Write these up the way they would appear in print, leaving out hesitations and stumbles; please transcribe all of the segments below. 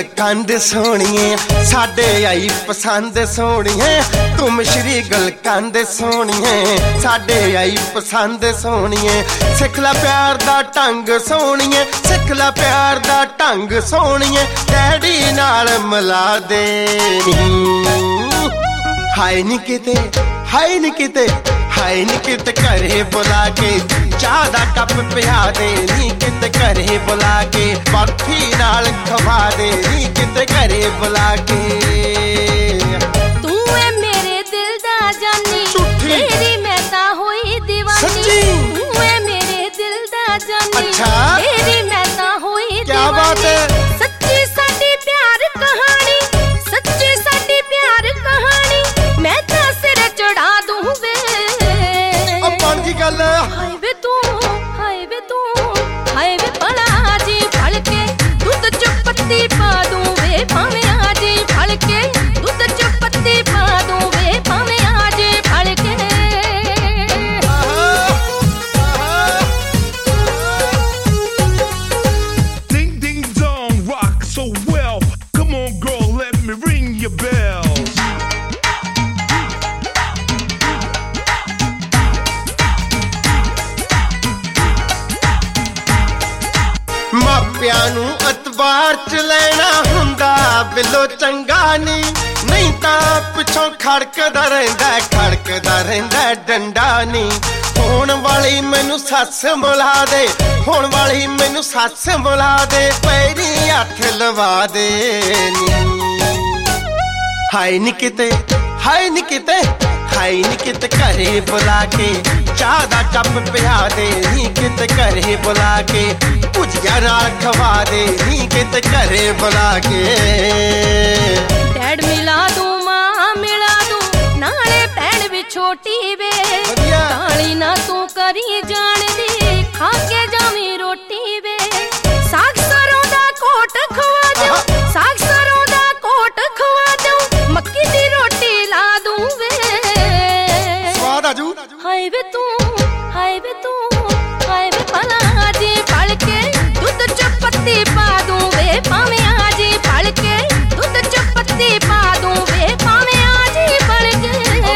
गलकंद सोहणीए साडे आई पसंद सोहणीए तू मिश्री गलकंद सोहणीए साडे आई पसंद सोहणीए सिख ला प्यार दा ढंग सोहणीए सिख ला प्यार दा ढंग सोहणीए डैडी नाल मिला दे हाय नी किते हाय नी किते हाय नी किते घरे बुला के चाह दा कप पिया दे नी किते घरे बुला के बर्फी नाल खवा दे नी किते घरे बुला के तू है मेरे दिल दा जानी तेरी मैं ता होई दीवानी सच्ची तू है मेरे दिल दा जानी अच्छा तेरी मैं ता होई दीवानी क्या बात है सच्ची साडी प्यार कहानी सच्ची साडी प्यार कहानी मैं ता सिर चढ़ा दूं वे अपन की गल हाय वे तू हाय वे तू हाय वे भला जी फल के दूध च पत्ती पा दूं वे भावे आजी फल के दूध च पत्ती पा दूं वे भावे आजी फल के Ding ding dong rock so well. Come on girl, let me ring your bells. ਮਾਪਿਆਂ ਨੂੰ ਅਤਵਾਰ ਚ ਲੈਣਾ ਹੁੰਦਾ ਬਿੱਲੋ ਚੰਗਾ ਨਹੀਂ ਤਾਂ ਪਿੱਛੋਂ ਖੜਕਦਾ ਰਹਿੰਦਾ ਡੰਡਾ ਨਹੀਂ ਹੋਣ ਵਾਲੀ ਮੈਨੂੰ ਸੱਸ ਮਿਲਾ ਦੇ ਹੋਣ ਵਾਲੀ ਮੈਨੂੰ ਸੱਸ ਮਿਲਾ ਦੇ ਪੈਰੀ ਹੱਥ ਲਵਾ ਦੇ ਨੀ ਹਾਏ ਨੀ ਕਿਤੇ ਹਾਏ ਨੀ ਕਿਤੇ ਹਾਏ ਨੀ ਕਿਤੇ ਘਰੇ ਬੁਲਾ ਕੇ ਚਾਹ ਦਾ ਕੱਪ ਪਿਆ ਦੇ ਨੀ ਕਿਤੇ ਘਰੇ ਬੁਲਾ ਕੇ ਭੁਜੀਆ ਨਾਲ ਖਵਾ ਦੇ ਨੀ ਕਿਤੇ ਘਰੇ ਬੁਲਾ ਕੇ ਡੈਡ ਮਿਲਾ ਦੂੰ ਮਾਂ ਮਿਲਾ ਦੂੰ ਨਾਲੇ ਭੈਣ ਵੀ ਛੋਟੀ ਵੇ ਕਾਲੀ ਨਾ ਤੂੰ ਕਰੀ ਜਾਣਦੀ ਖਾ ਕੇ ਜਾਵੀਂ ਰੋਟੀ ਵੇ ਸਾਗ ਸਰੋਂ ਦਾ ਕੋਟ ਖਵਾ ਦਿਓ ਸਾਗ ਸਰੋਂ ਦਾ ਕੋਟ ਖਵਾ ਦਿਓ ਮੱਕੀ ਦੀ ਰੋਟੀ ਲਾ ਦੂੰ ਵੇ ਸਵਾਦ ਆਜੂ ਹਾਏ ਵੇ ਤੂੰ ਹਾਏ ਵੇ ਤੂੰ ਹਾਏ ਵੇ ਭਲਾ ਜੀ ਫਲ ਕੇ ਦੁੱਧ ਚ ਪੱਤੀ ਪਾ ਦੂੰ ਵੇ ਭਾਵੇਂ ਆਜੀ ਫਲ ਕੇ ਦੁੱਧ ਚ ਪੱਤੀ ਪਾ ਦੂੰ ਵੇ ਭਾਵੇਂ ਆਜੀ ਫਲ ਕੇ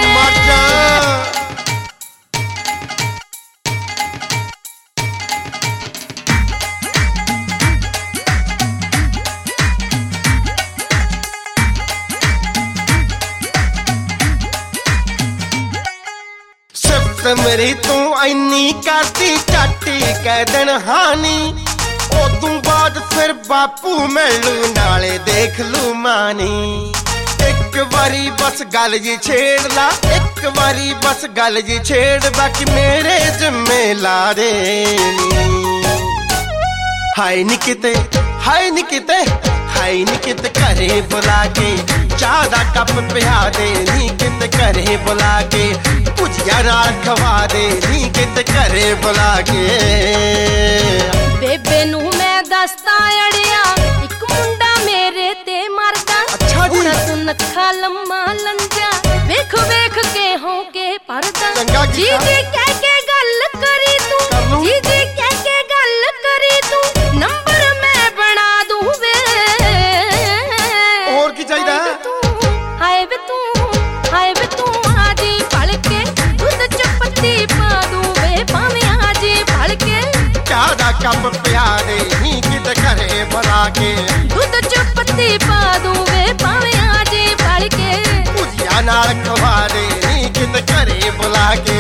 मेरी तू इन्नी करती चाटी कह दिन हानी उदों बाद फिर बापू मिलू नाले देख लू मानी एक बारी बस गल जी छेड़ ला एक बारी बस गल जी छेड़ बाकी मेरे जिम्मे ला दे हाय नी किते हाय नी किते हाय नी किते घरे बुला के चाह दा कप पिया दे नी किते घरे बुला के भुजिया नाल खवा दे नी किते घरे बुला के बेबे नू मैं दसदा अड़िया एक मुंडा मेरे ते मरदा अच्छा जी तू नखा लम्मा लंजा वेख वेख के हो के परदा चंगा जी जी कह के गल करी तू जी जी कह के गल करी तू नंबर मैं बना दूं वे और की चाहिदा हाय वे तू हाय वे तू आजी फल के दूध च पत्ती पा दूं वे भाਵੇਂ आजी फल के चाह दा कप पिया दे नी किते घरे बुला के दूध च पत्ती पा दूं वे भाਵੇਂ आजी फल के भुजिया नाल खवा दे नी किते घरे बुला के